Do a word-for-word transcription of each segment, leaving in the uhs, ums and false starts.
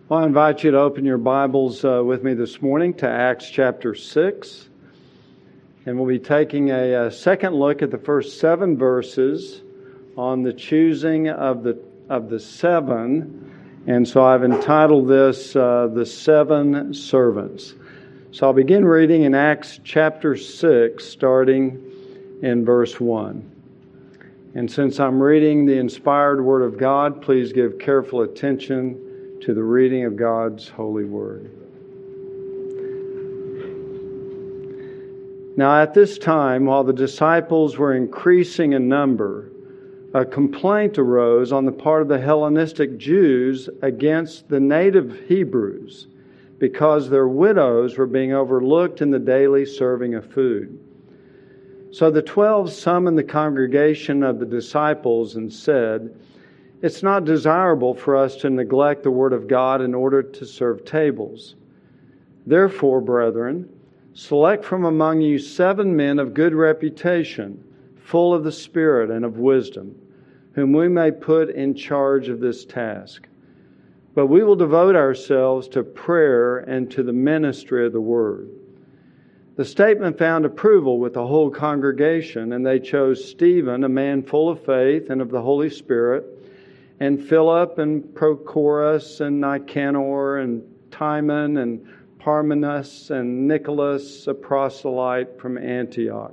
Well, I invite you to open your Bibles uh, with me this morning to Acts chapter six. And we'll be taking a, a second look at the first seven verses on the choosing of the of the seven. And so I've entitled this uh, The Seven Servants. So I'll begin reading in Acts chapter six, starting in verse one. And since I'm reading the inspired Word of God, please give careful attention to the reading of God's holy word. Now at this time, while the disciples were increasing in number, a complaint arose on the part of the Hellenistic Jews against the native Hebrews because their widows were being overlooked in the daily serving of food. So the twelve summoned the congregation of the disciples and said, "It's not desirable for us to neglect the Word of God in order to serve tables. Therefore, brethren, select from among you seven men of good reputation, full of the Spirit and of wisdom, whom we may put in charge of this task. But we will devote ourselves to prayer and to the ministry of the Word." The statement found approval with the whole congregation, and they chose Stephen, a man full of faith and of the Holy Spirit, and Philip and Prochorus and Nicanor and Timon and Parmenas and Nicholas, a proselyte from Antioch.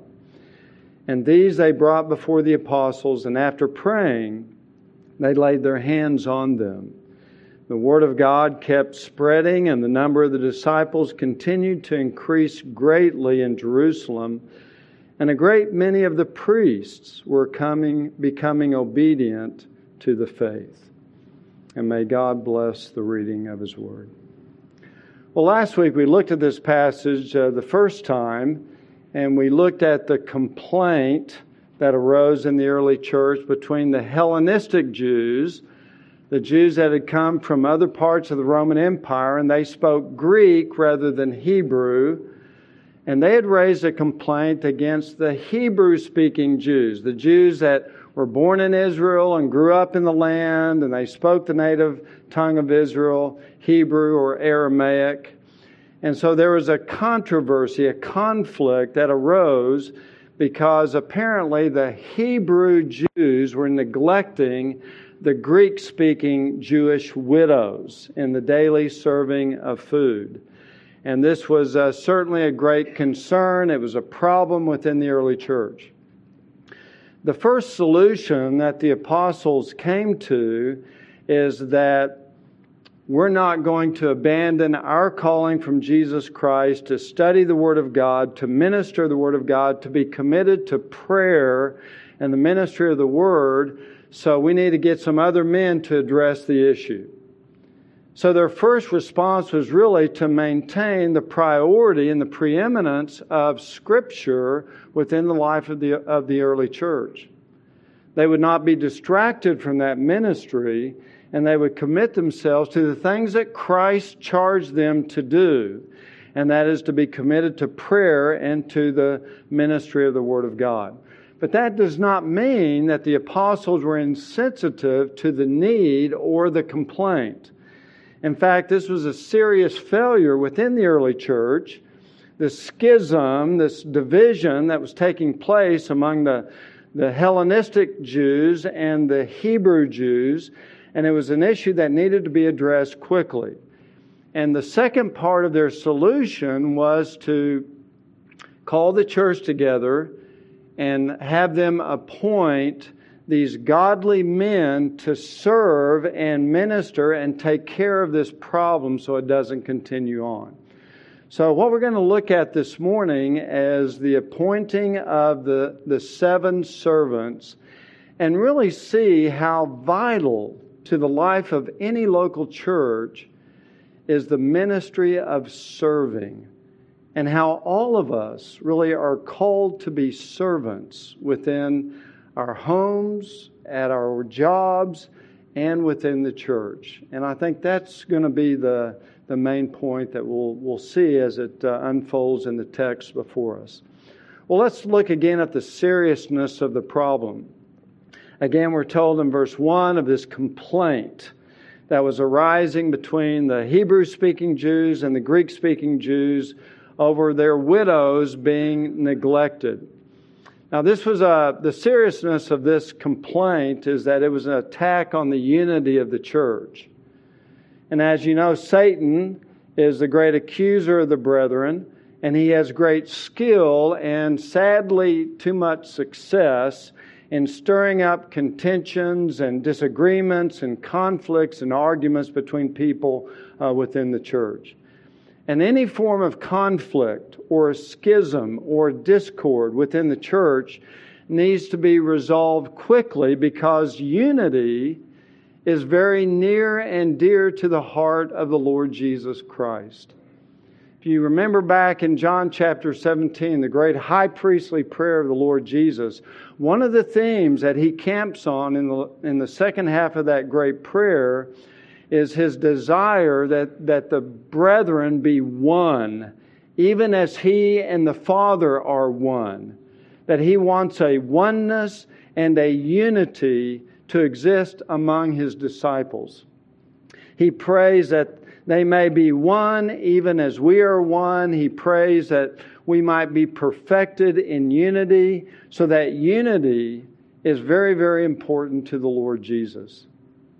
And these they brought before the apostles, and after praying, they laid their hands on them. The word of God kept spreading, and the number of the disciples continued to increase greatly in Jerusalem, and a great many of the priests were coming, becoming obedient to the faith. And may God bless the reading of His Word. Well, last week we looked at this passage uh, the first time, and we looked at the complaint that arose in the early church between the Hellenistic Jews, the Jews that had come from other parts of the Roman Empire, and they spoke Greek rather than Hebrew, and they had raised a complaint against the Hebrew-speaking Jews, the Jews that were born in Israel and grew up in the land, and they spoke the native tongue of Israel, Hebrew or Aramaic. And so there was a controversy, a conflict that arose because apparently the Hebrew Jews were neglecting the Greek-speaking Jewish widows in the daily serving of food. And this was uh, certainly a great concern. It was a problem within the early church. The first solution that the apostles came to is that we're not going to abandon our calling from Jesus Christ to study the Word of God, to minister the Word of God, to be committed to prayer and the ministry of the Word, so we need to get some other men to address the issue. So their first response was really to maintain the priority and the preeminence of Scripture within the life of the, of the early church. They would not be distracted from that ministry, and they would commit themselves to the things that Christ charged them to do, and that is to be committed to prayer and to the ministry of the Word of God. But that does not mean that the apostles were insensitive to the need or the complaint. In fact, this was a serious failure within the early church. This schism, this division that was taking place among the, the Hellenistic Jews and the Hebrew Jews, and it was an issue that needed to be addressed quickly. And the second part of their solution was to call the church together and have them appoint these godly men to serve and minister and take care of this problem so it doesn't continue on. So what we're going to look at this morning is the appointing of the, the seven servants, and really see how vital to the life of any local church is the ministry of serving, and how all of us really are called to be servants within our homes, at our jobs, and within the church. And I think that's going to be the, the main point that we'll, we'll see as it uh, unfolds in the text before us. Well, let's look again at the seriousness of the problem. Again, we're told in verse one of this complaint that was arising between the Hebrew-speaking Jews and the Greek-speaking Jews over their widows being neglected. Now, this was a, the seriousness of this complaint is that it was an attack on the unity of the church. And as you know, Satan is the great accuser of the brethren, and he has great skill and sadly too much success in stirring up contentions and disagreements and conflicts and arguments between people uh, within the church. And any form of conflict or schism or discord within the church needs to be resolved quickly, because unity is very near and dear to the heart of the Lord Jesus Christ. If you remember back in John chapter seventeen, the great high priestly prayer of the Lord Jesus, one of the themes that He camps on in the, in the second half of that great prayer is His desire that, that the brethren be one, even as He and the Father are one. That He wants a oneness and a unity to exist among His disciples. He prays that they may be one even as we are one. He prays that we might be perfected in unity, so that unity is very, very important to the Lord Jesus.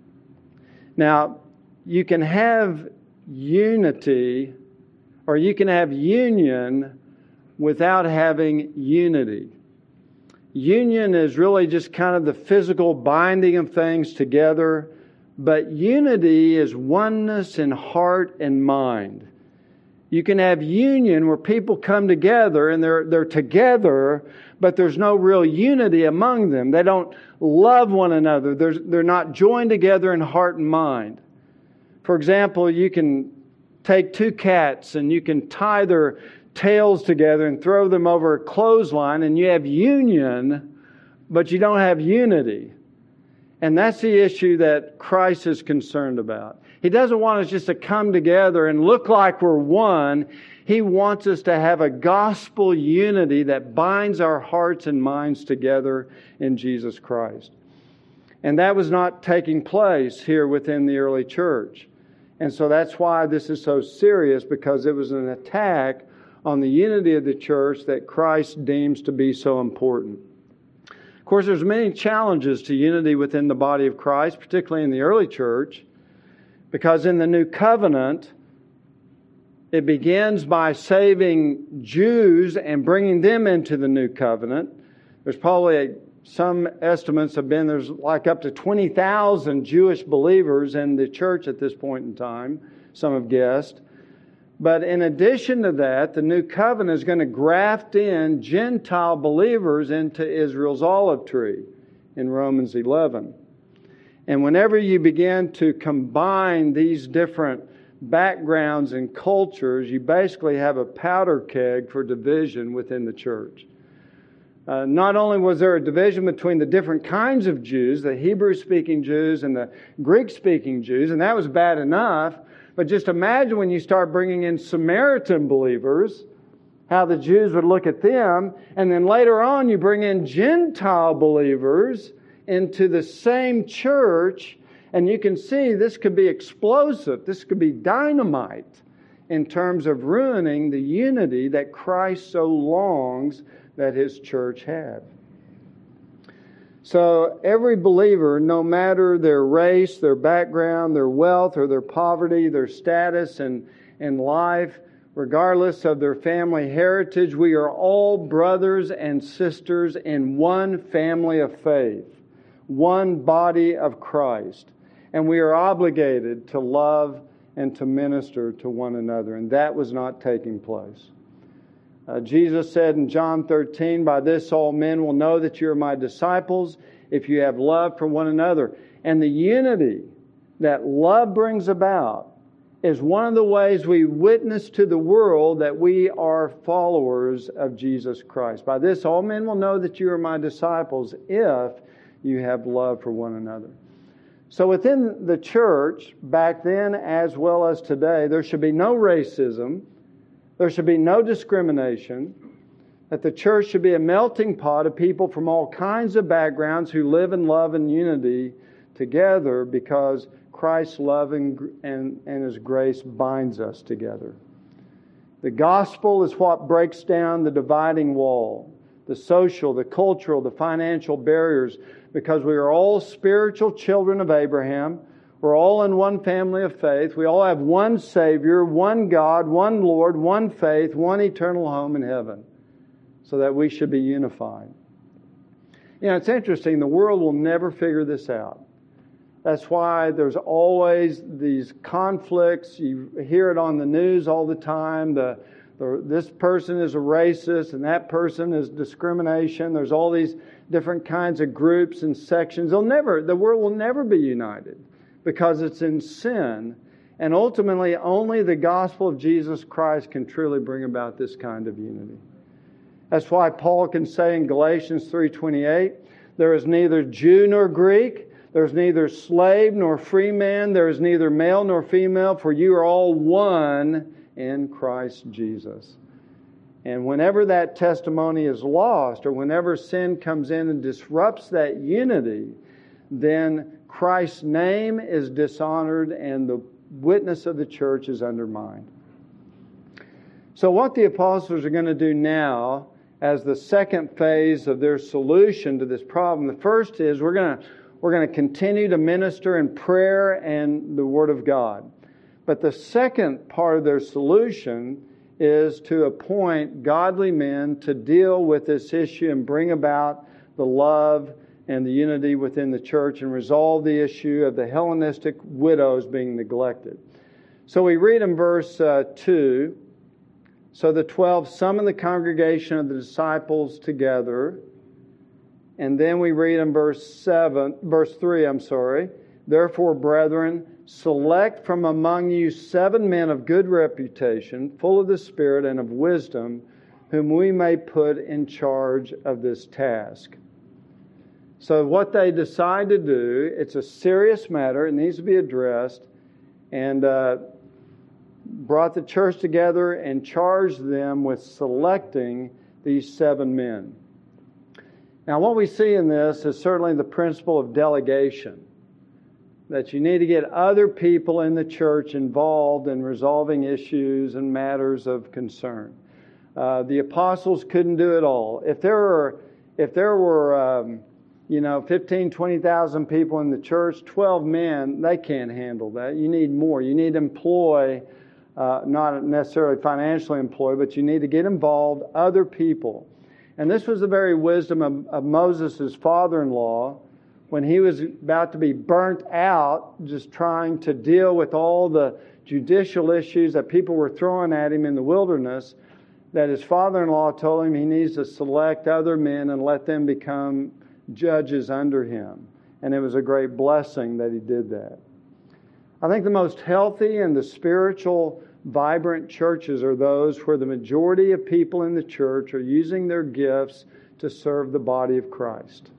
Now, you can have unity, or you can have union without having unity. Union is really just kind of the physical binding of things together, but unity is oneness in heart and mind. You can have union where people come together and they're they're together, but there's no real unity among them. They don't love one another. There's, they're not joined together in heart and mind. For example, you can take two cats and you can tie their tails together and throw them over a clothesline, and you have union, but you don't have unity. And that's the issue that Christ is concerned about. He doesn't want us just to come together and look like we're one. He wants us to have a gospel unity that binds our hearts and minds together in Jesus Christ. And that was not taking place here within the early church. And so that's why this is so serious, because it was an attack on the unity of the church that Christ deems to be so important. Of course, there's many challenges to unity within the body of Christ, particularly in the early church, because in the New Covenant, it begins by saving Jews and bringing them into the New Covenant. There's probably a, some estimates have been there's like up to twenty thousand Jewish believers in the church at this point in time, some have guessed. But in addition to that, the New Covenant is going to graft in Gentile believers into Israel's olive tree in Romans eleven. And whenever you begin to combine these different backgrounds and cultures, you basically have a powder keg for division within the church. Uh, not only was there a division between the different kinds of Jews, the Hebrew-speaking Jews and the Greek-speaking Jews, and that was bad enough, but just imagine when you start bringing in Samaritan believers, how the Jews would look at them, and then later on you bring in Gentile believers into the same church, and you can see this could be explosive. This could be dynamite in terms of ruining the unity that Christ so longs that His church have. So every believer, no matter their race, their background, their wealth, or their poverty, their status in, in life, regardless of their family heritage, we are all brothers and sisters in one family of faith, one body of Christ. And we are obligated to love and to minister to one another. And that was not taking place. Uh, Jesus said in John thirteen, "By this all men will know that you are my disciples, if you have love for one another." And the unity that love brings about is one of the ways we witness to the world that we are followers of Jesus Christ. By this all men will know that you are my disciples, if you have love for one another. So within the church, back then as well as today, there should be no racism. There should be no discrimination. That the church should be a melting pot of people from all kinds of backgrounds who live in love and unity together, because Christ's love and, and, and His grace binds us together. The gospel is what breaks down the dividing wall, the social, the cultural, the financial barriers, because we are all spiritual children of Abraham. We're all in one family of faith. We all have one Savior, one God, one Lord, one faith, one eternal home in heaven, so that we should be unified. You know, it's interesting. The world will never figure this out. That's why there's always these conflicts. You hear it on the news all the time. The, the, this person is a racist and that person is discrimination. There's all these different kinds of groups and sections. They'll never, the world will never be united because it's in sin. And ultimately, only the gospel of Jesus Christ can truly bring about this kind of unity. That's why Paul can say in Galatians three twenty-eight, there is neither Jew nor Greek, there is neither slave nor free man, there is neither male nor female, for you are all one in Christ Jesus. And whenever that testimony is lost, or whenever sin comes in and disrupts that unity, then Christ's name is dishonored and the witness of the church is undermined. So what the apostles are going to do now, as the second phase of their solution to this problem, the first is we're going to we're going to continue to minister in prayer and the Word of God. But the second part of their solution is to appoint godly men to deal with this issue and bring about the love and the unity within the church and resolve the issue of the Hellenistic widows being neglected. So we read in verse uh, two, so the twelve summoned the congregation of the disciples together. And then we read in verse seven, verse three, I'm sorry. Therefore, brethren, select from among you seven men of good reputation, full of the Spirit and of wisdom, whom we may put in charge of this task. So what they decide to do, it's a serious matter. It needs to be addressed. And uh, brought the church together and charged them with selecting these seven men. Now, what we see in this is certainly the principle of delegation, that you need to get other people in the church involved in resolving issues and matters of concern. Uh, the apostles couldn't do it all. If there were, if there were, um, you know, fifteen, twenty thousand people in the church, twelve men, they can't handle that. You need more. You need to employ, uh, not necessarily financially employ, but you need to get involved other people. And this was the very wisdom of, of Moses' father-in-law when he was about to be burnt out, just trying to deal with all the judicial issues that people were throwing at him in the wilderness, that his father-in-law told him he needs to select other men and let them become judges under him. And it was a great blessing that he did that. I think the most healthy and the spiritual, vibrant churches are those where the majority of people in the church are using their gifts to serve the body of Christ.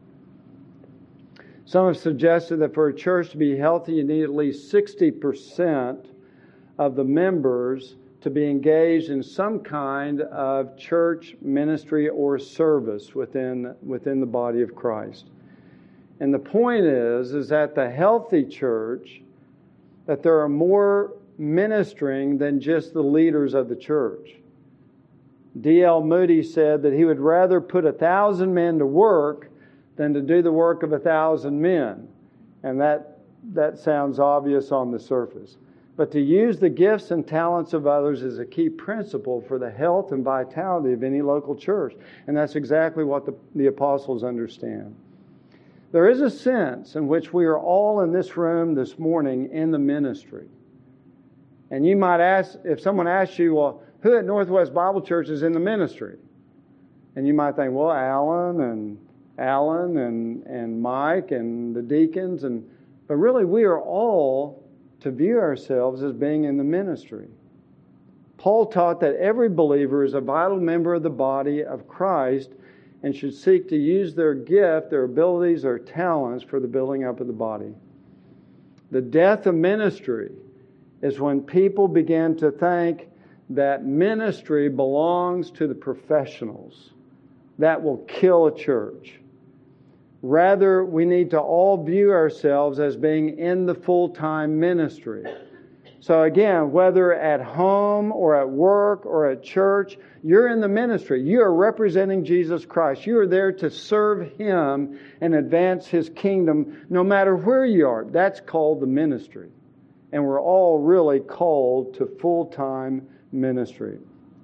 Some have suggested that for a church to be healthy, you need at least sixty percent of the members to be engaged in some kind of church ministry or service within, within the body of Christ. And the point is, is that the healthy church, that there are more ministering than just the leaders of the church. D L Moody said that he would rather put a thousand men to work than to do the work of a thousand men. And that, that sounds obvious on the surface. But to use the gifts and talents of others is a key principle for the health and vitality of any local church. And that's exactly what the, the apostles understand. There is a sense in which we are all in this room this morning in the ministry. And you might ask, if someone asks you, well, who at Northwest Bible Church is in the ministry? And you might think, well, Alan and Alan and, and Mike and the deacons. and But really, we are all to view ourselves as being in the ministry. Paul taught that every believer is a vital member of the body of Christ and should seek to use their gift, their abilities, their talents for the building up of the body. The death of ministry is when people begin to think that ministry belongs to the professionals. That will kill a church. Rather, we need to all view ourselves as being in the full-time ministry. So again, whether at home or at work or at church, you're in the ministry. You are representing Jesus Christ. You are there to serve Him and advance His kingdom no matter where you are. That's called the ministry. And we're all really called to full-time ministry.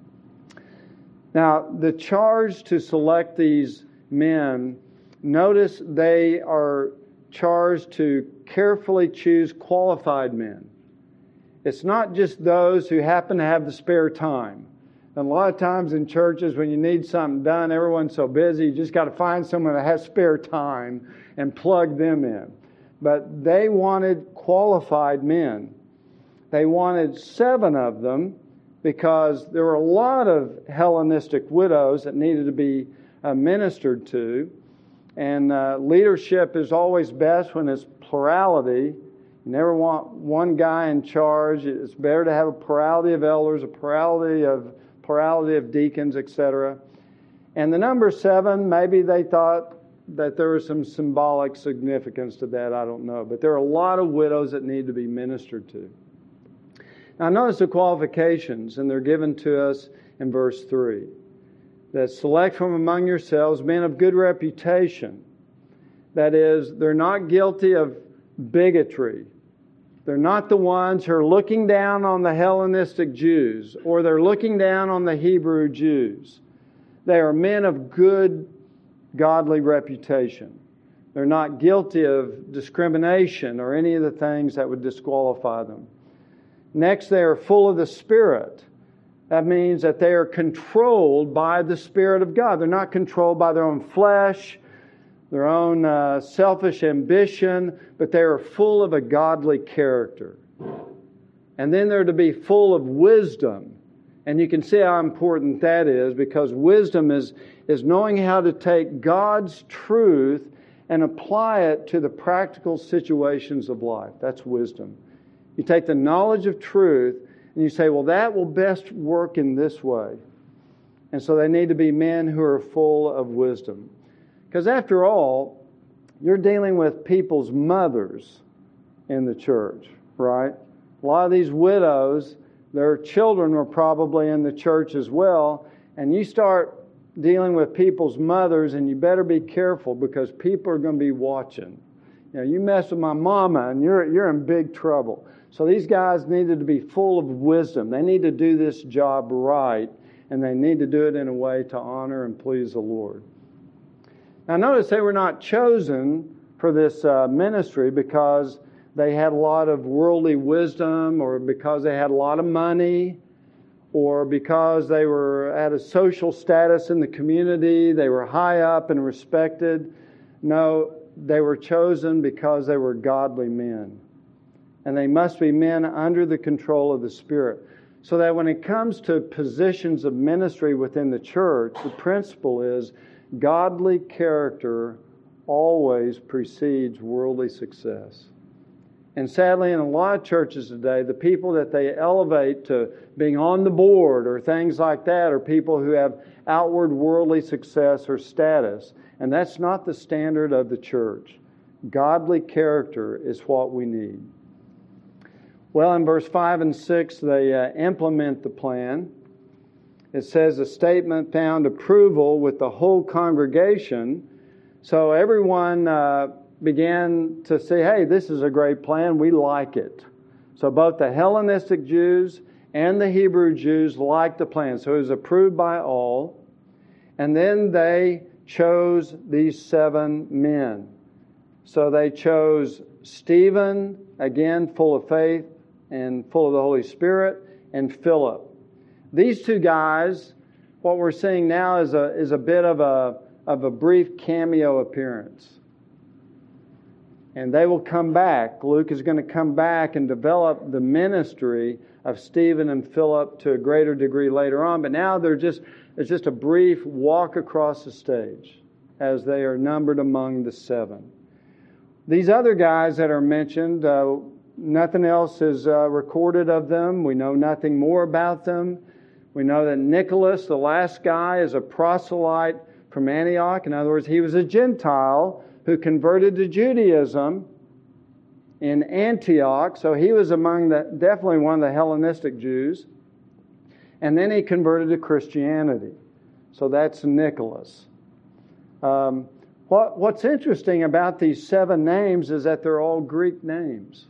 Now, the charge to select these men, notice they are charged to carefully choose qualified men. It's not just those who happen to have the spare time. And a lot of times in churches, when you need something done, everyone's so busy, you just got to find someone that has spare time and plug them in. But they wanted qualified men. They wanted seven of them because there were a lot of Hellenistic widows that needed to be uh, ministered to. And uh, leadership is always best when it's plurality. You never want one guy in charge. It's better to have a plurality of elders, a plurality of plurality of deacons, et cetera. And the number seven, maybe they thought that there was some symbolic significance to that. I don't know. But there are a lot of widows that need to be ministered to. Now notice the qualifications, and they're given to us in verse three. That select from among yourselves men of good reputation. That is, they're not guilty of bigotry. They're not the ones who are looking down on the Hellenistic Jews, or they're looking down on the Hebrew Jews. They are men of good, godly reputation. They're not guilty of discrimination or any of the things that would disqualify them. Next, they are full of the Spirit. That means that they are controlled by the Spirit of God. They're not controlled by their own flesh, their own uh, selfish ambition, but they are full of a godly character. And then they're to be full of wisdom. And you can see how important that is, because wisdom is, is knowing how to take God's truth and apply it to the practical situations of life. That's wisdom. You take the knowledge of truth and you say, well, that will best work in this way. And so they need to be men who are full of wisdom. Because after all, you're dealing with people's mothers in the church, right? A lot of these widows, their children were probably in the church as well. And you start dealing with people's mothers, and you better be careful because people are going to be watching. You know, you mess with my mama and you're you're in big trouble. So these guys needed to be full of wisdom. They need to do this job right, and they need to do it in a way to honor and please the Lord. Now notice they were not chosen for this uh, ministry because they had a lot of worldly wisdom, or because they had a lot of money, or because they were at a social status in the community, they were high up and respected. No, they were chosen because they were godly men. And they must be men under the control of the Spirit. So that when it comes to positions of ministry within the church, the principle is godly character always precedes worldly success. And sadly, in a lot of churches today, the people that they elevate to being on the board or things like that are people who have outward worldly success or status. And that's not the standard of the church. Godly character is what we need. Well, in verse five and six, they uh, implement the plan. It says a statement found approval with the whole congregation. So everyone uh, began to say, hey, this is a great plan. We like it. So both the Hellenistic Jews and the Hebrew Jews liked the plan. So it was approved by all. And then they chose these seven men. So they chose Stephen, again, full of faith and full of the Holy Spirit, and Philip. These two guys, what we're seeing now is a is a bit of a of a brief cameo appearance. And they will come back. Luke is going to come back and develop the ministry of Stephen and Philip to a greater degree later on. But now they're just it's just a brief walk across the stage as they are numbered among the seven. These other guys that are mentioned, uh, nothing else is uh, recorded of them. We know nothing more about them. We know that Nicholas, the last guy, is a proselyte from Antioch. In other words, he was a Gentile who converted to Judaism in Antioch. So he was among the, definitely one of the Hellenistic Jews. And then he converted to Christianity. So that's Nicholas. Um, what, what's interesting about these seven names is that they're all Greek names.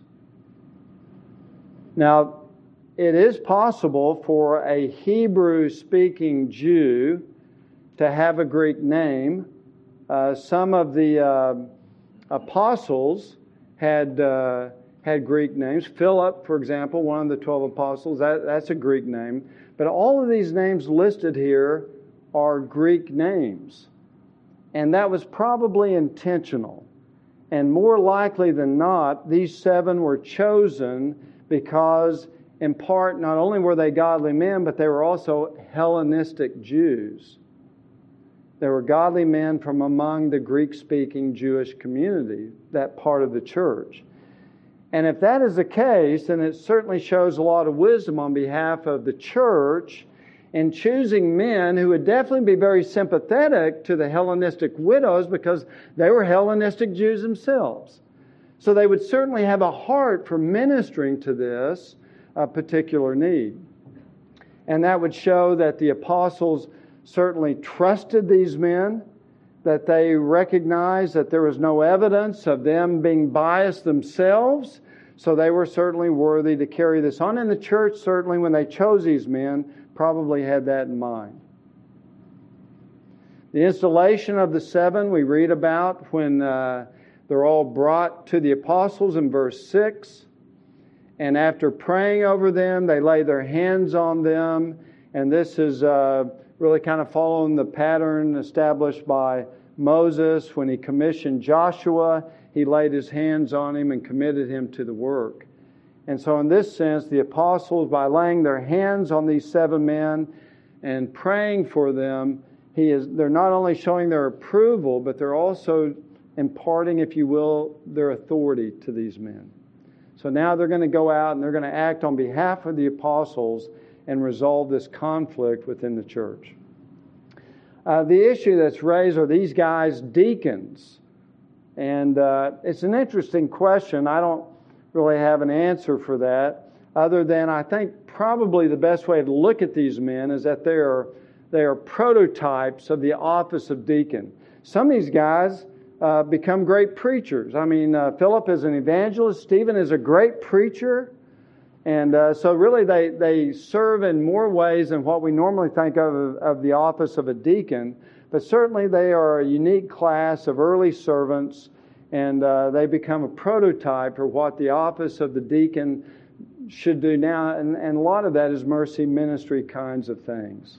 Now, it is possible for a Hebrew-speaking Jew to have a Greek name. Uh, some of the uh, apostles had uh, had Greek names. Philip, for example, one of the twelve apostles, that, that's a Greek name. But all of these names listed here are Greek names. And that was probably intentional. And more likely than not, these seven were chosen because, in part, not only were they godly men, but they were also Hellenistic Jews. They were godly men from among the Greek-speaking Jewish community, that part of the church. And if that is the case, then it certainly shows a lot of wisdom on behalf of the church in choosing men who would definitely be very sympathetic to the Hellenistic widows because they were Hellenistic Jews themselves. So they would certainly have a heart for ministering to this uh, particular need. And that would show that the apostles certainly trusted these men, that they recognized that there was no evidence of them being biased themselves, so they were certainly worthy to carry this on. And the church, certainly, when they chose these men, probably had that in mind. The installation of the seven we read about when uh, they're all brought to the apostles in verse six. And after praying over them, they lay their hands on them. And this is uh, really kind of following the pattern established by Moses when he commissioned Joshua. He laid his hands on him and committed him to the work. And so in this sense, the apostles, by laying their hands on these seven men and praying for them, he is, they're not only showing their approval, but they're also imparting, if you will, their authority to these men. So now they're going to go out and they're going to act on behalf of the apostles and resolve this conflict within the church. Uh, the issue that's raised are these guys deacons? And uh, it's an interesting question. I don't really have an answer for that, other than I think probably the best way to look at these men is that they are, they are prototypes of the office of deacon. Some of these guys uh, become great preachers. I mean, uh, Philip is an evangelist. Stephen is a great preacher. And uh, so really they, they serve in more ways than what we normally think of of the office of a deacon. But certainly they are a unique class of early servants, and uh, they become a prototype for what the office of the deacon should do now. And, and a lot of that is mercy ministry kinds of things.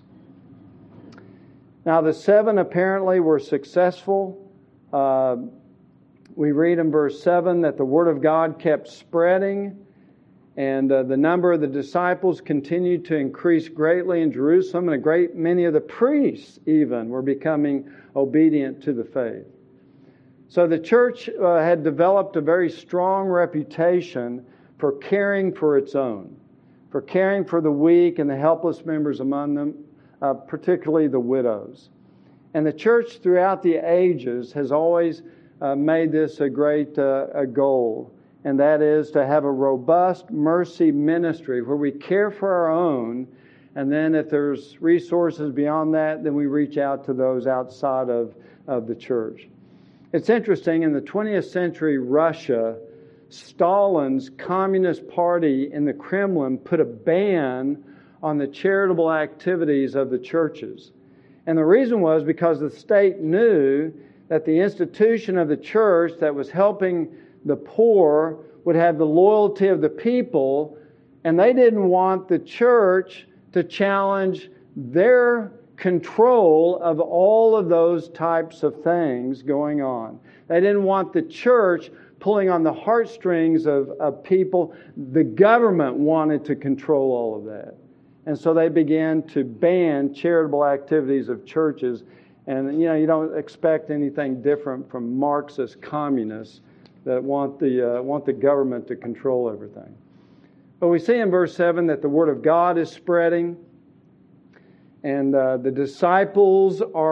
Now the seven apparently were successful. Uh, we read in verse seven that the Word of God kept spreading. And uh, the number of the disciples continued to increase greatly in Jerusalem, and a great many of the priests even were becoming obedient to the faith. So the church uh, had developed a very strong reputation for caring for its own, for caring for the weak and the helpless members among them, uh, particularly the widows. And the church throughout the ages has always uh, made this a great uh, a goal. And that is to have a robust mercy ministry where we care for our own, and then if there's resources beyond that, then we reach out to those outside of, of the church. It's interesting, in the twentieth century Russia, Stalin's Communist Party in the Kremlin put a ban on the charitable activities of the churches. And the reason was because the state knew that the institution of the church that was helping the poor would have the loyalty of the people, and they didn't want the church to challenge their control of all of those types of things going on. They didn't want the church pulling on the heartstrings of, of people. The government wanted to control all of that. And so they began to ban charitable activities of churches. And, you know, you don't expect anything different from Marxist communists that want the uh, want the government to control everything. But we see in verse seven that the Word of God is spreading, and uh, the disciples are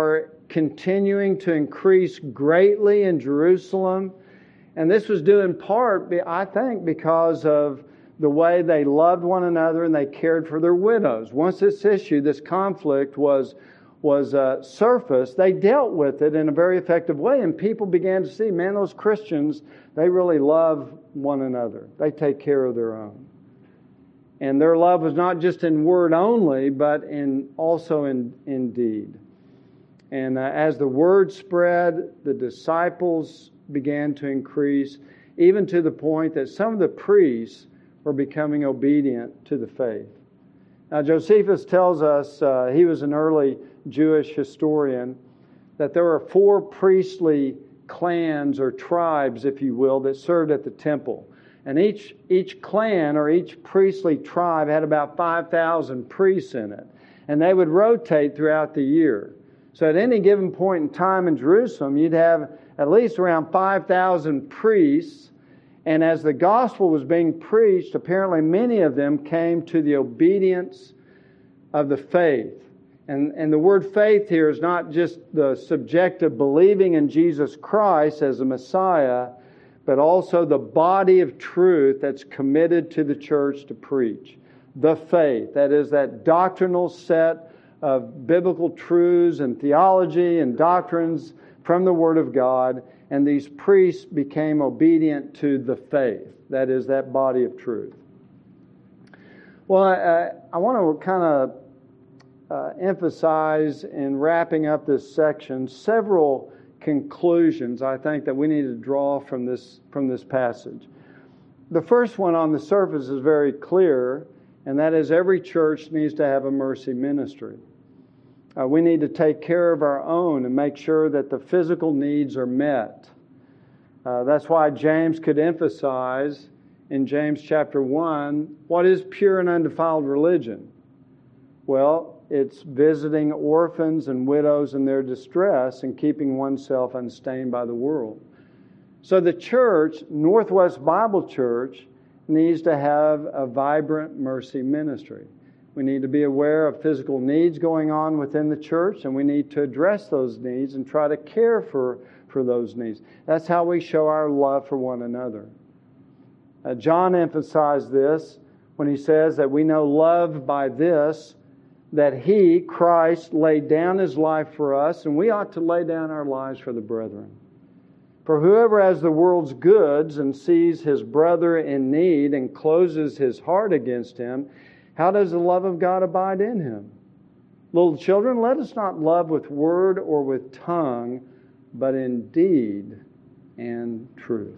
continuing to increase greatly in Jerusalem. And this was due in part, I think, because of the way they loved one another and they cared for their widows. Once this issue, this conflict was was uh, surfaced, they dealt with it in a very effective way, and people began to see, man, those Christians, they really love one another. They take care of their own. And their love was not just in word only, but in also in, in deed. And uh, as the word spread, the disciples began to increase, even to the point that some of the priests were becoming obedient to the faith. Now, Josephus tells us, uh, he was an early Jewish historian, that there were four priestly clans or tribes, if you will, that served at the temple. And each each clan or each priestly tribe had about five thousand priests in it. And they would rotate throughout the year. So at any given point in time in Jerusalem, you'd have at least around five thousand priests. And as the gospel was being preached, apparently many of them came to the obedience of the faith. And, and the word faith here is not just the subjective believing in Jesus Christ as the Messiah, but also the body of truth that's committed to the church to preach. The faith, that is that doctrinal set of biblical truths and theology and doctrines from the Word of God. And these priests became obedient to the faith, that is that body of truth. Well, I, I want to kind of Uh, emphasize in wrapping up this section several conclusions I think that we need to draw from this from this passage. The first one on the surface is very clear, and that is every church needs to have a mercy ministry. Uh, we need to take care of our own and make sure that the physical needs are met. Uh, that's why James could emphasize in James chapter one, what is pure and undefiled religion? Well, it's visiting orphans and widows in their distress and keeping oneself unstained by the world. So the church, Northwest Bible Church, needs to have a vibrant mercy ministry. We need to be aware of physical needs going on within the church, and we need to address those needs and try to care for, for those needs. That's how we show our love for one another. Uh, John emphasized this when he says that we know love by this, that He, Christ, laid down His life for us, and we ought to lay down our lives for the brethren. For whoever has the world's goods and sees his brother in need and closes his heart against him, how does the love of God abide in him? Little children, let us not love with word or with tongue, but in deed and truth.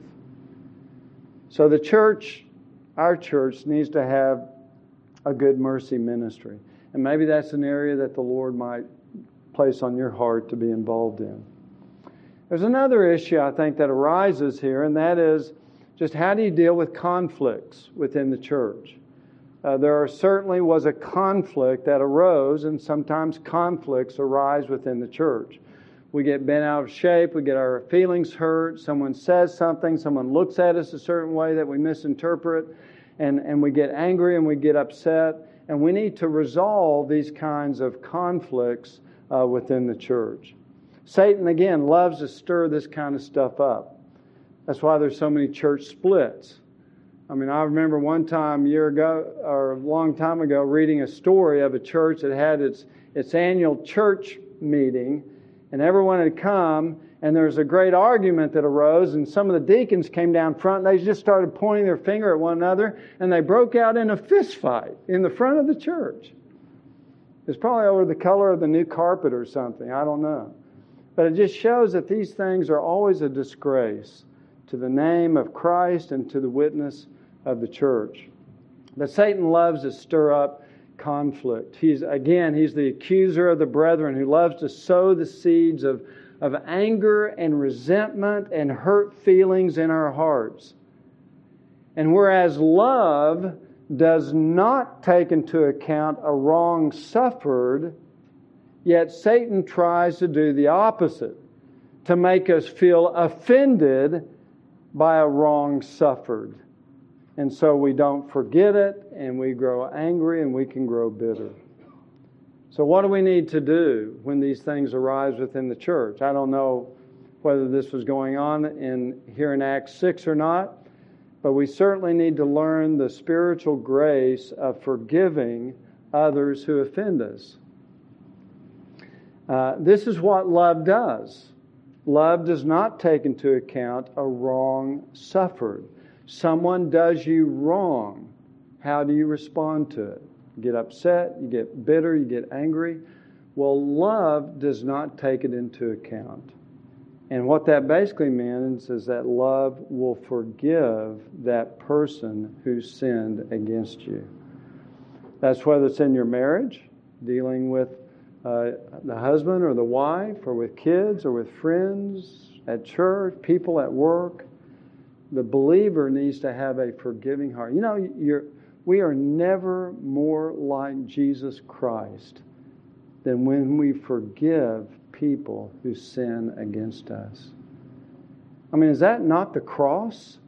So the church, our church, needs to have a good mercy ministry. And maybe that's an area that the Lord might place on your heart to be involved in. There's another issue I think that arises here, and that is just how do you deal with conflicts within the church? Uh, there are, certainly was a conflict that arose, and sometimes conflicts arise within the church. We get bent out of shape, we get our feelings hurt, someone says something, someone looks at us a certain way that we misinterpret, and, and we get angry and we get upset. And we need to resolve these kinds of conflicts uh, within the church. Satan, again, loves to stir this kind of stuff up. That's why there's so many church splits. I mean, I remember one time, a year ago, or a long time ago, reading a story of a church that had its, its annual church meeting, and everyone had come, and there was a great argument that arose, and some of the deacons came down front, and they just started pointing their finger at one another, and they broke out in a fist fight in the front of the church. It's probably over the color of the new carpet or something, I don't know. But it just shows that these things are always a disgrace to the name of Christ and to the witness of the church. But Satan loves to stir up conflict. He's, again, he's the accuser of the brethren who loves to sow the seeds of of anger and resentment and hurt feelings in our hearts. And whereas love does not take into account a wrong suffered, yet Satan tries to do the opposite, to make us feel offended by a wrong suffered. And so we don't forget it, and we grow angry, and we can grow bitter. So what do we need to do when these things arise within the church? I don't know whether this was going on in here in Acts six or not, but we certainly need to learn the spiritual grace of forgiving others who offend us. Uh, this is what love does. Love does not take into account a wrong suffered. Someone does you wrong. How do you respond to it? You get upset, you get bitter, you get angry. Well, love does not take it into account. And what that basically means is that love will forgive that person who sinned against you. That's whether it's in your marriage, dealing with uh, the husband or the wife, or with kids, or with friends, at church, people at work. The believer needs to have a forgiving heart. You know, you're, we are never more like Jesus Christ than when we forgive people who sin against us. I mean, is that not the cross?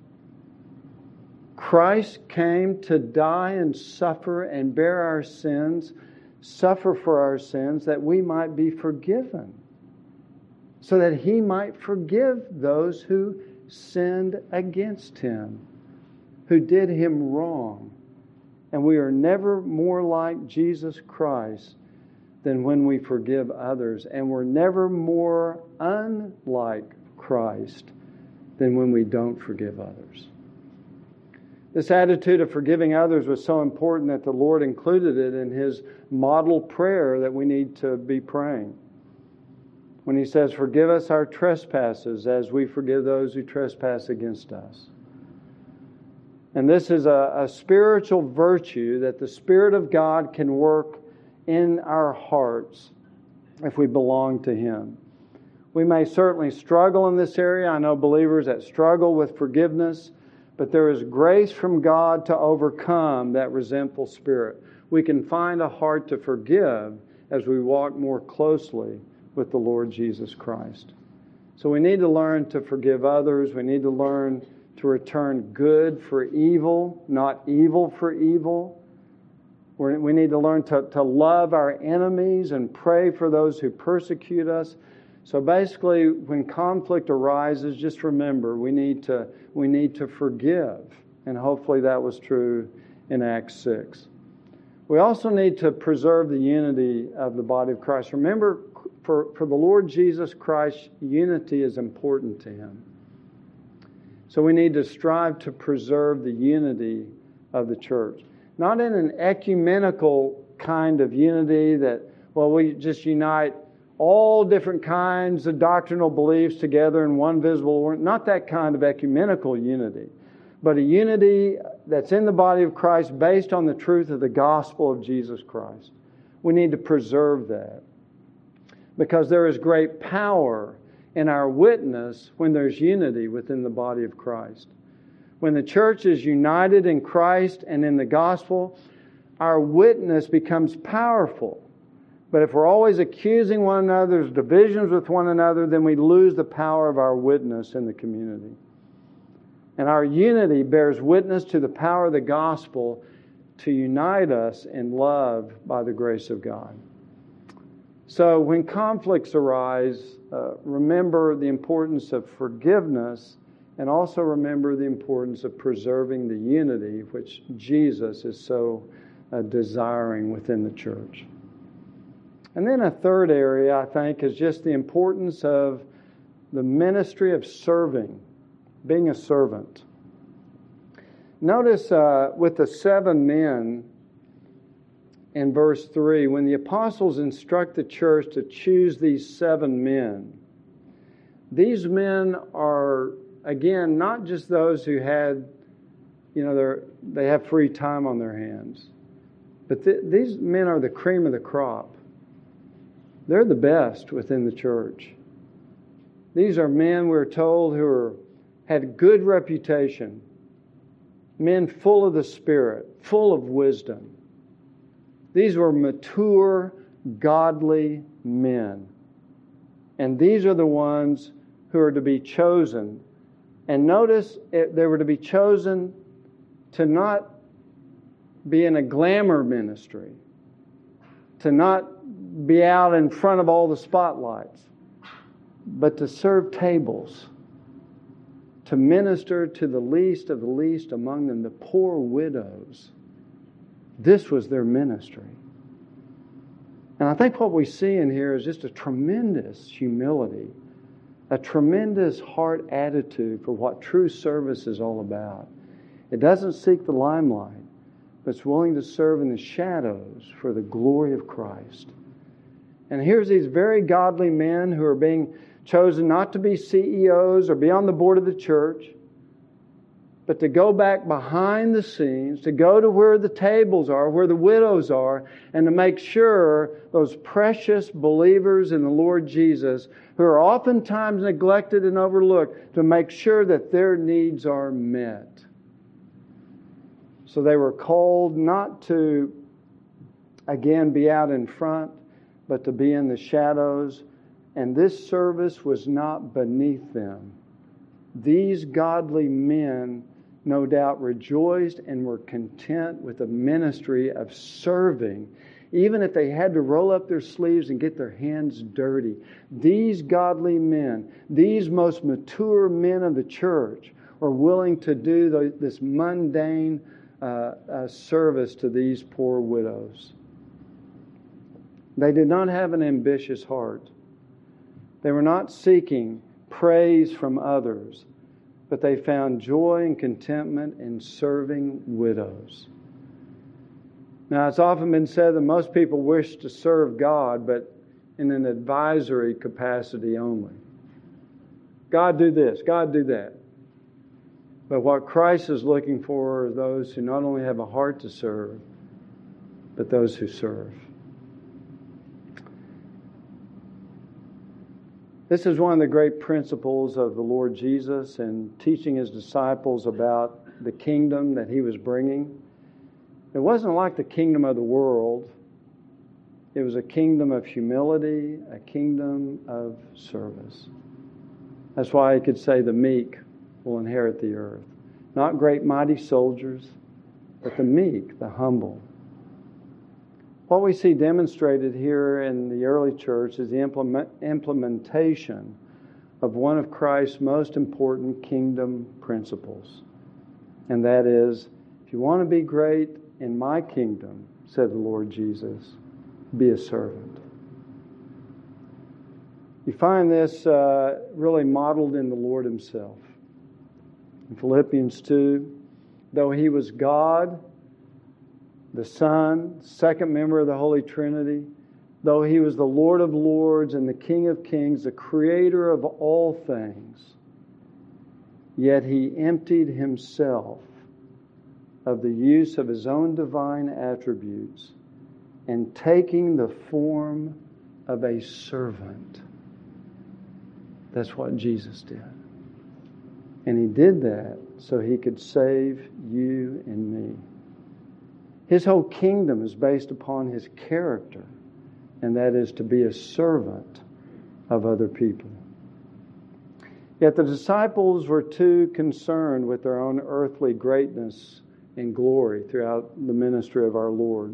Christ came to die and suffer and bear our sins, suffer for our sins, that we might be forgiven, so that He might forgive those who sinned against Him, who did Him wrong. And we are never more like Jesus Christ than when we forgive others. And we're never more unlike Christ than when we don't forgive others. This attitude of forgiving others was so important that the Lord included it in His model prayer that we need to be praying. When He says, "Forgive us our trespasses as we forgive those who trespass against us." And this is a, a spiritual virtue that the Spirit of God can work in our hearts if we belong to Him. We may certainly struggle in this area. I know believers that struggle with forgiveness, but there is grace from God to overcome that resentful spirit. We can find a heart to forgive as we walk more closely with the Lord Jesus Christ. So we need to learn to forgive others. We need to learn to return good for evil, not evil for evil. We're, we need to learn to, to love our enemies and pray for those who persecute us. So basically, when conflict arises, just remember we need to we need to forgive. And hopefully that was true in Acts six. We also need to preserve the unity of the body of Christ. Remember, for, for the Lord Jesus Christ, unity is important to Him. So we need to strive to preserve the unity of the church. Not in an ecumenical kind of unity that, well, we just unite all different kinds of doctrinal beliefs together in one visible order. Not that kind of ecumenical unity, but a unity that's in the body of Christ based on the truth of the gospel of Jesus Christ. We need to preserve that because there is great power in our witness when there's unity within the body of Christ. When the church is united in Christ and in the gospel, our witness becomes powerful. But if we're always accusing one another, there's divisions with one another, then we lose the power of our witness in the community. And our unity bears witness to the power of the gospel to unite us in love by the grace of God. So when conflicts arise, uh, remember the importance of forgiveness, and also remember the importance of preserving the unity which Jesus is so uh, desiring within the church. And then a third area, I think, is just the importance of the ministry of serving, being a servant. Notice uh, with the seven men in verse three, when the apostles instruct the church to choose these seven men, these men are, again, not just those who had, you know, they're, they have free time on their hands, but th- these men are the cream of the crop. They're the best within the church. These are men, we're told, who are, had good reputation, men full of the Spirit, full of wisdom. These were mature, godly men. And these are the ones who are to be chosen. And notice they were to be chosen to not be in a glamour ministry, to not be out in front of all the spotlights, but to serve tables, to minister to the least of the least among them, the poor widows. This was their ministry. And I think what we see in here is just a tremendous humility, a tremendous heart attitude for what true service is all about. It doesn't seek the limelight, but it's willing to serve in the shadows for the glory of Christ. And here's these very godly men who are being chosen not to be C E Os or be on the board of the church, but to go back behind the scenes, to go to where the tables are, where the widows are, and to make sure those precious believers in the Lord Jesus, who are oftentimes neglected and overlooked, to make sure that their needs are met. So they were called not to, again, be out in front, but to be in the shadows. And this service was not beneath them. These godly men no doubt rejoiced and were content with the ministry of serving, even if they had to roll up their sleeves and get their hands dirty. These godly men, these most mature men of the church, were willing to do the, this mundane uh, uh, service to these poor widows. They did not have an ambitious heart. They were not seeking praise from others, but they found joy and contentment in serving widows. Now, it's often been said that most people wish to serve God, but in an advisory capacity only. God, do this. God, do that. But what Christ is looking for are those who not only have a heart to serve, but those who serve. This is one of the great principles of the Lord Jesus in teaching His disciples about the kingdom that He was bringing. It wasn't like the kingdom of the world. It was a kingdom of humility, a kingdom of service. That's why He could say the meek will inherit the earth. Not great mighty soldiers, but the meek, the humble. What we see demonstrated here in the early church is the implement, implementation of one of Christ's most important kingdom principles. And that is, if you want to be great in my kingdom, said the Lord Jesus, be a servant. You find this uh, really modeled in the Lord Himself. In Philippians two, though He was God, the Son, second member of the Holy Trinity, though He was the Lord of Lords and the King of Kings, the Creator of all things, yet He emptied Himself of the use of His own divine attributes and taking the form of a servant. That's what Jesus did. And He did that so He could save you and me. His whole kingdom is based upon His character, and that is to be a servant of other people. Yet the disciples were too concerned with their own earthly greatness and glory throughout the ministry of our Lord.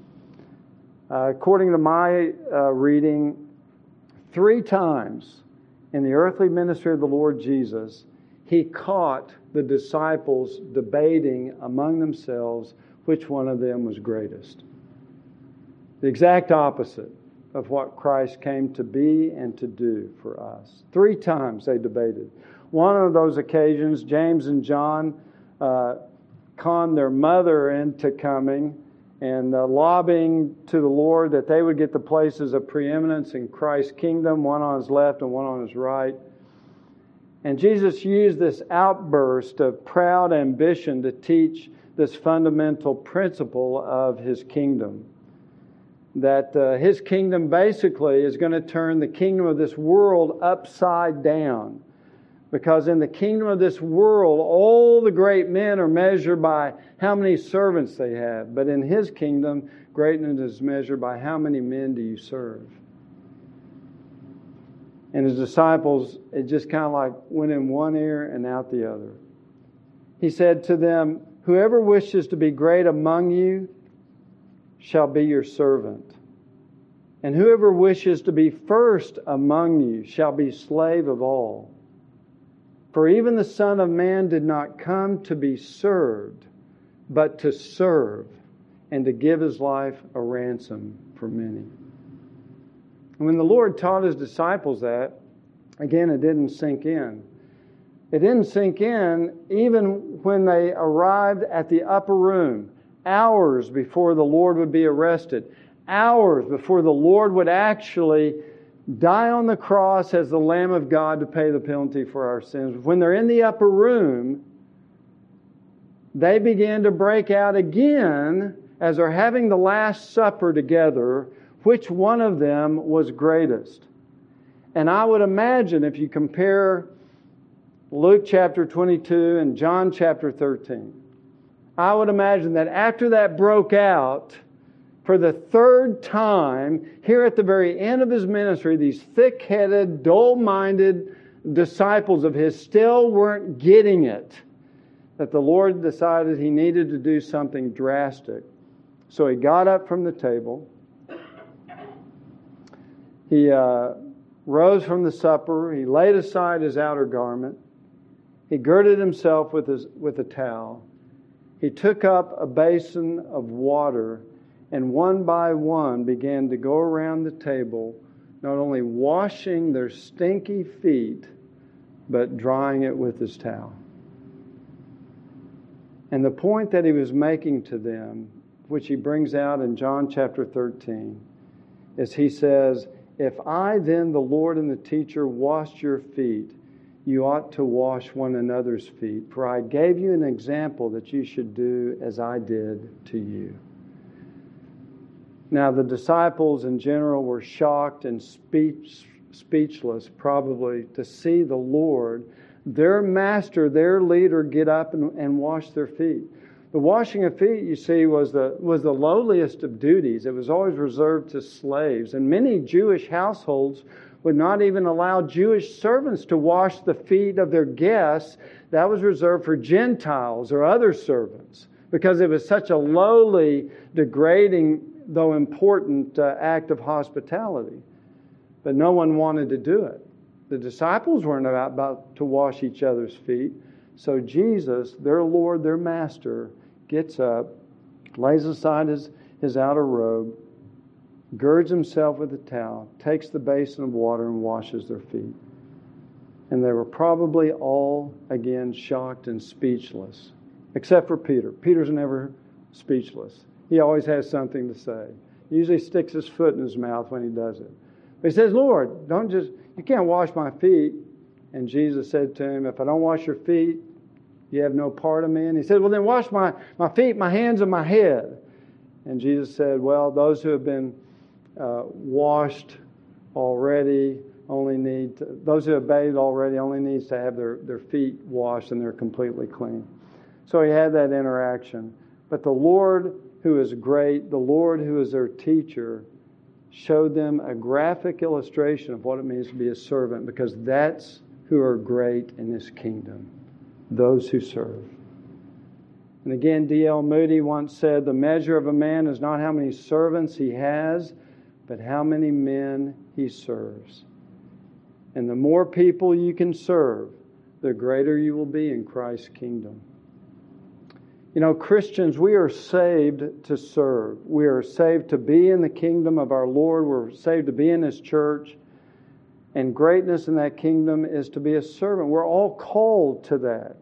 Uh, according to my uh, reading, three times in the earthly ministry of the Lord Jesus, He caught the disciples debating among themselves which one of them was greatest. The exact opposite of what Christ came to be and to do for us. Three times they debated. One of those occasions, James and John uh, conned their mother into coming and uh, lobbying to the Lord that they would get the places of preeminence in Christ's kingdom, one on His left and one on His right. And Jesus used this outburst of proud ambition to teach this fundamental principle of His kingdom. That uh, His kingdom basically is going to turn the kingdom of this world upside down. Because in the kingdom of this world, all the great men are measured by how many servants they have. But in His kingdom, greatness is measured by how many men do you serve. And His disciples, it just kind of like went in one ear and out the other. He said to them, whoever wishes to be great among you shall be your servant. And whoever wishes to be first among you shall be slave of all. For even the Son of Man did not come to be served, but to serve, and to give His life a ransom for many. And when the Lord taught His disciples that, again, it didn't sink in. It didn't sink in even when they arrived at the upper room, hours before the Lord would be arrested, hours before the Lord would actually die on the cross as the Lamb of God to pay the penalty for our sins. When they're in the upper room, they began to break out again as they're having the Last Supper together, which one of them was greatest. And I would imagine if you compare Luke chapter twenty-two and John chapter thirteen, I would imagine that after that broke out, for the third time, here at the very end of His ministry, these thick-headed, dull-minded disciples of His still weren't getting it. That the Lord decided He needed to do something drastic. So He got up from the table. He uh, rose from the supper. He laid aside His outer garment. He girded Himself with, his, with a towel. He took up a basin of water, and one by one began to go around the table, not only washing their stinky feet, but drying it with His towel. And the point that He was making to them, which He brings out in John chapter thirteen, is He says, "If I then, the Lord and the teacher, washed your feet, you ought to wash one another's feet. For I gave you an example that you should do as I did to you." Now, the disciples in general were shocked and speech, speechless, probably, to see the Lord, their master, their leader, get up and, and wash their feet. The washing of feet, you see, was the, was the lowliest of duties. It was always reserved to slaves. And many Jewish households would not even allow Jewish servants to wash the feet of their guests. That was reserved for Gentiles or other servants, because it was such a lowly, degrading, though important uh, act of hospitality. But no one wanted to do it. The disciples weren't about, about to wash each other's feet. So Jesus, their Lord, their Master, gets up, lays aside his, his outer robe, girds Himself with a towel, takes the basin of water and washes their feet. And they were probably all, again, shocked and speechless. Except for Peter. Peter's never speechless. He always has something to say. He usually sticks his foot in his mouth when he does it. But he says, "Lord, don't just, you can't wash my feet." And Jesus said to him, "If I don't wash your feet, you have no part of me." And he said, "Well, then wash my, my feet, my hands, and my head." And Jesus said, "Well, those who have been uh, washed already only need to, those who have bathed already only needs to have their, their feet washed, and they're completely clean." So he had that interaction. But the Lord, who is great, the Lord who is their teacher, showed them a graphic illustration of what it means to be a servant, because that's who are great in this kingdom, those who serve. And again, D L Moody once said, "The measure of a man is not how many servants he has, but how many men he serves." And the more people you can serve, the greater you will be in Christ's kingdom. You know, Christians, we are saved to serve. We are saved to be in the kingdom of our Lord. We're saved to be in His church. And greatness in that kingdom is to be a servant. We're all called to that.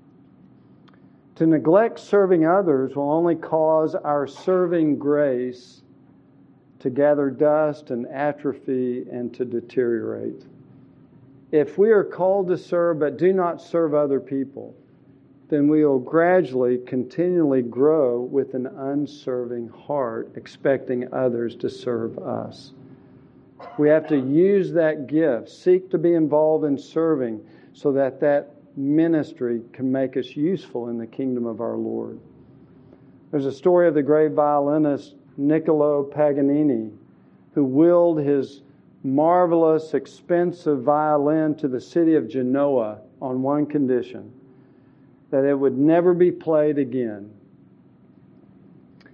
To neglect serving others will only cause our serving grace to gather dust and atrophy and to deteriorate. If we are called to serve but do not serve other people, then we will gradually, continually grow with an unserving heart, expecting others to serve us. We have to use that gift, seek to be involved in serving, so that that ministry can make us useful in the kingdom of our Lord. There's a story of the great violinist Niccolo Paganini, who willed his marvelous, expensive violin to the city of Genoa on one condition: that it would never be played again.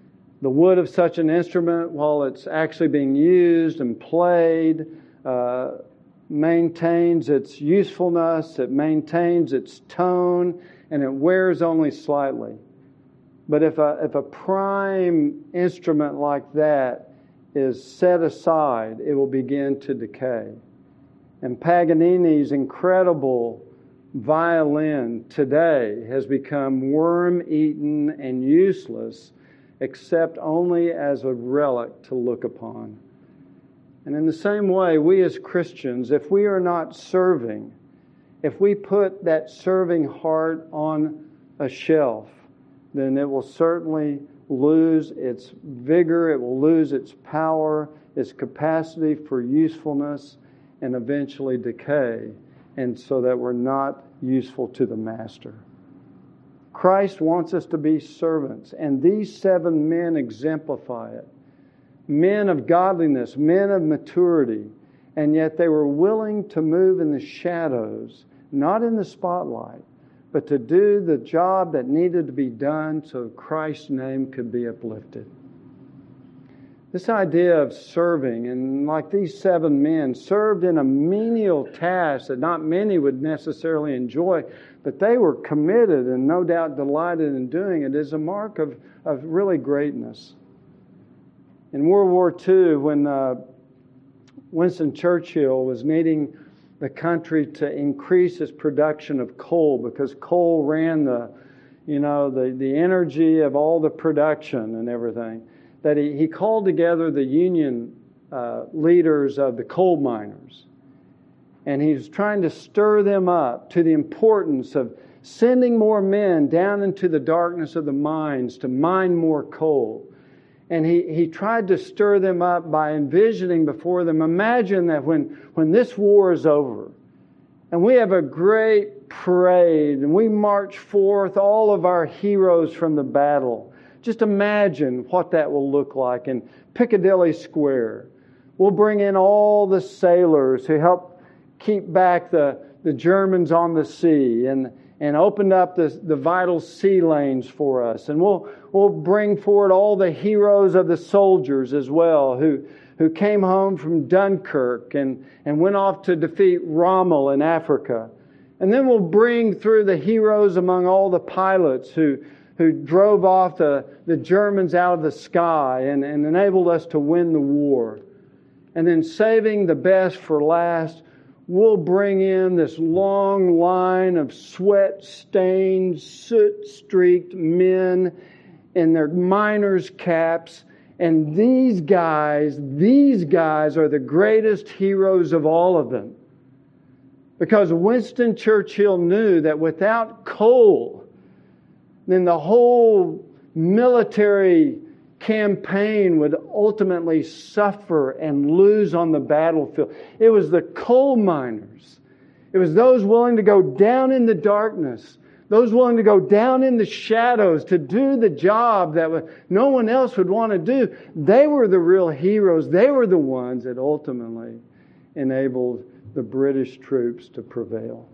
the wood of such an instrument, while it's actually being used and played, uh, maintains its usefulness, it maintains its tone, and it wears only slightly. But if a, if a prime instrument like that is set aside, it will begin to decay. And Paganini's incredible violin today has become worm-eaten and useless, except only as a relic to look upon. And in the same way, we as Christians, if we are not serving, if we put that serving heart on a shelf, then it will certainly lose its vigor, it will lose its power, its capacity for usefulness, and eventually decay, and so that we're not useful to the Master. Christ wants us to be servants, and these seven men exemplify it. Men of godliness, men of maturity, and yet they were willing to move in the shadows, not in the spotlight, but to do the job that needed to be done so Christ's name could be uplifted. This idea of serving, and like these seven men, served in a menial task that not many would necessarily enjoy, but they were committed and no doubt delighted in doing it, is a mark of, of really greatness. In World War Two, when uh, Winston Churchill was needing the country to increase its production of coal, because coal ran the, you know, the, the energy of all the production and everything, that he, he called together the union uh, leaders of the coal miners. And he was trying to stir them up to the importance of sending more men down into the darkness of the mines to mine more coal. And he, he tried to stir them up by envisioning before them, imagine that when, when this war is over, and we have a great parade, and we march forth all of our heroes from the battle. Just imagine what that will look like in Piccadilly Square. We'll bring in all the sailors who helped keep back the, the Germans on the sea and, and opened up the, the vital sea lanes for us. And we'll, we'll bring forward all the heroes of the soldiers as well who, who came home from Dunkirk and, and went off to defeat Rommel in Africa. And then we'll bring through the heroes among all the pilots who who drove off the, the Germans out of the sky and, and enabled us to win the war. And then saving the best for last, we'll bring in this long line of sweat-stained, soot-streaked men in their miners' caps. And these guys, these guys are the greatest heroes of all of them. Because Winston Churchill knew that without coal, then the whole military campaign would ultimately suffer and lose on the battlefield. It was the coal miners. It was those willing to go down in the darkness, those willing to go down in the shadows to do the job that no one else would want to do. They were the real heroes. They were the ones that ultimately enabled the British troops to prevail.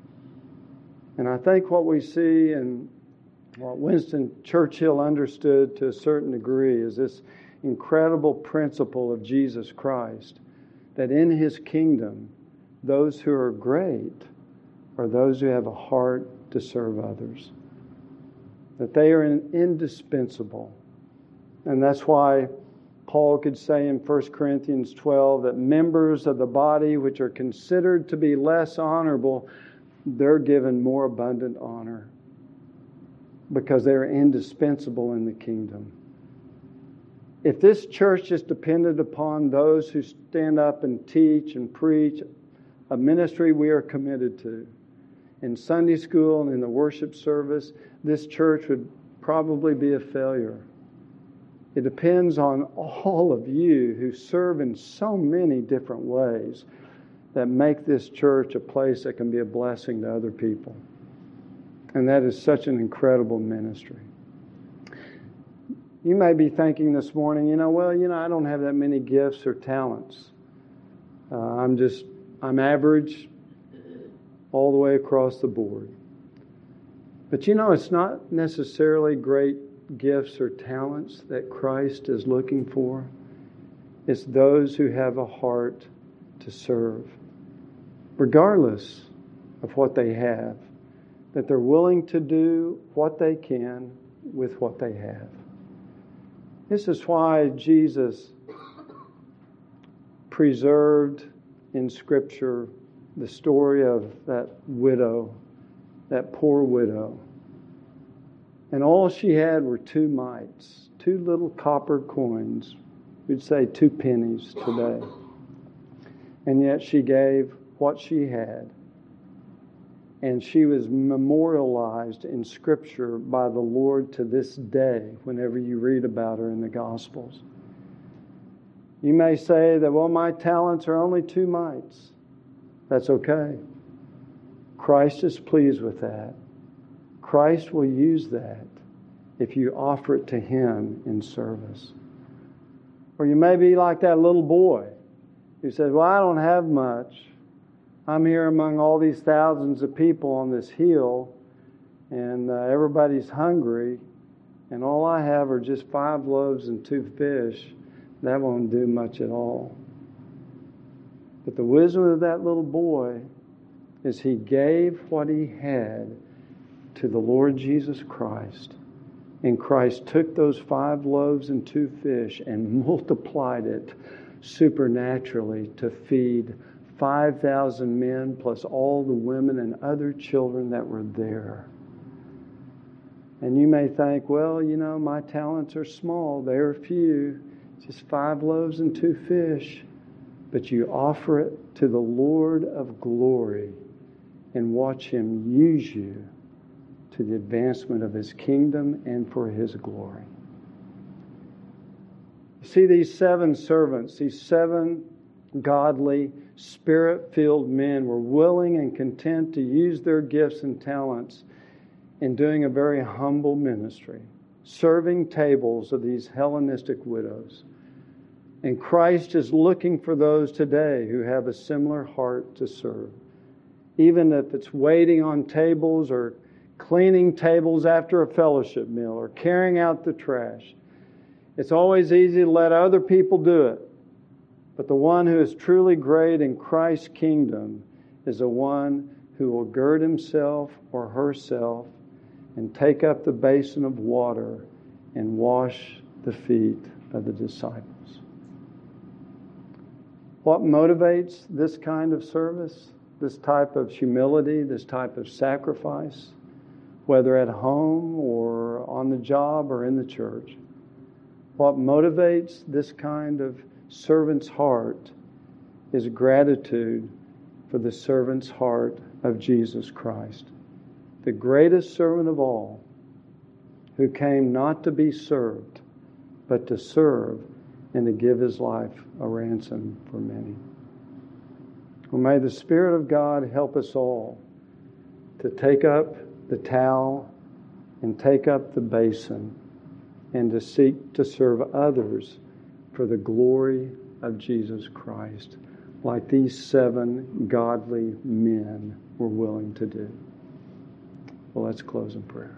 And I think what we see in what Winston Churchill understood to a certain degree is this incredible principle of Jesus Christ, that in His kingdom, those who are great are those who have a heart to serve others. That they are indispensable. And that's why Paul could say in First Corinthians twelve that members of the body which are considered to be less honorable, they're given more abundant honor, because they're indispensable in the kingdom. If this church is dependent upon those who stand up and teach and preach, a ministry we are committed to, in Sunday school and in the worship service, this church would probably be a failure. It depends on all of you who serve in so many different ways that make this church a place that can be a blessing to other people. And that is such an incredible ministry. You may be thinking this morning, you know, well, you know, I don't have that many gifts or talents. Uh, I'm just, I'm average all the way across the board. But you know, it's not necessarily great gifts or talents that Christ is looking for? It's those who have a heart to serve, regardless of what they have, that they're willing to do what they can with what they have. This is why Jesus preserved in Scripture the story of that widow, that poor widow. And all she had were two mites, two little copper coins. We'd say two pennies today. And yet she gave what she had. And she was memorialized in Scripture by the Lord to this day whenever you read about her in the Gospels. You may say that, well, my talents are only two mites. That's okay. Christ is pleased with that. Christ will use that if you offer it to Him in service. Or you may be like that little boy who says, well, I don't have much. I'm here among all these thousands of people on this hill, and uh, everybody's hungry, and all I have are just five loaves and two fish. That won't do much at all. But the wisdom of that little boy is he gave what he had to the Lord Jesus Christ. And Christ took those five loaves and two fish and multiplied it supernaturally to feed five thousand men plus all the women and other children that were there. And you may think, well, you know, my talents are small. They're few. Just five loaves and two fish. But you offer it to the Lord of glory and watch Him use you to the advancement of His kingdom and for His glory. See, these seven servants, these seven godly, Spirit-filled men were willing and content to use their gifts and talents in doing a very humble ministry, serving tables of these Hellenistic widows. And Christ is looking for those today who have a similar heart to serve. Even if it's waiting on tables or cleaning tables after a fellowship meal or carrying out the trash. It's always easy to let other people do it. But the one who is truly great in Christ's kingdom is the one who will gird himself or herself and take up the basin of water and wash the feet of the disciples. What motivates this kind of service, this type of humility, this type of sacrifice, whether at home or on the job or in the church? What motivates this kind of servant's heart is gratitude for the servant's heart of Jesus Christ, the greatest servant of all, who came not to be served, but to serve and to give His life a ransom for many. Well, may the Spirit of God help us all to take up the towel and take up the basin and to seek to serve others for the glory of Jesus Christ, like these seven godly men were willing to do. Well, let's close in prayer.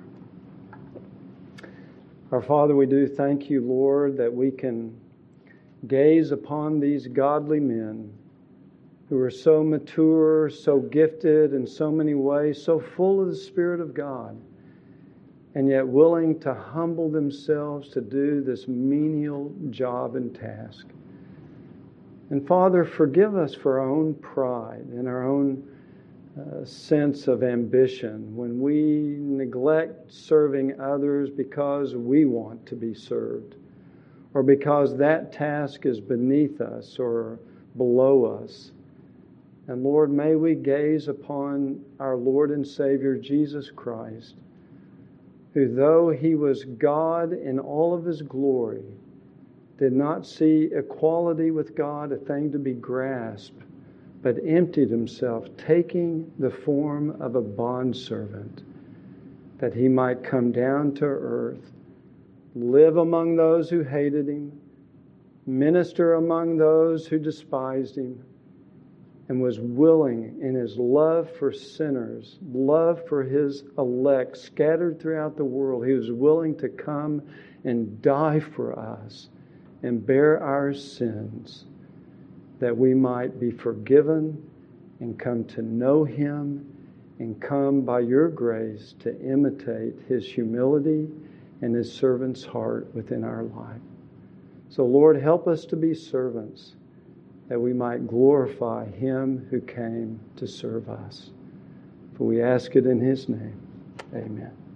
Our Father, we do thank You, Lord, that we can gaze upon these godly men who are so mature, so gifted in so many ways, so full of the Spirit of God, and yet willing to humble themselves to do this menial job and task. And Father, forgive us for our own pride and our own uh, sense of ambition when we neglect serving others because we want to be served, or because that task is beneath us or below us. And Lord, may we gaze upon our Lord and Savior Jesus Christ, who, though He was God in all of His glory, did not see equality with God a thing to be grasped, but emptied Himself, taking the form of a bondservant, that He might come down to earth, live among those who hated Him, minister among those who despised Him, and was willing in His love for sinners, love for His elect scattered throughout the world. He was willing to come and die for us and bear our sins that we might be forgiven and come to know Him and come by Your grace to imitate His humility and His servant's heart within our life. So Lord, help us to be servants that we might glorify Him who came to serve us. For we ask it in His name. Amen.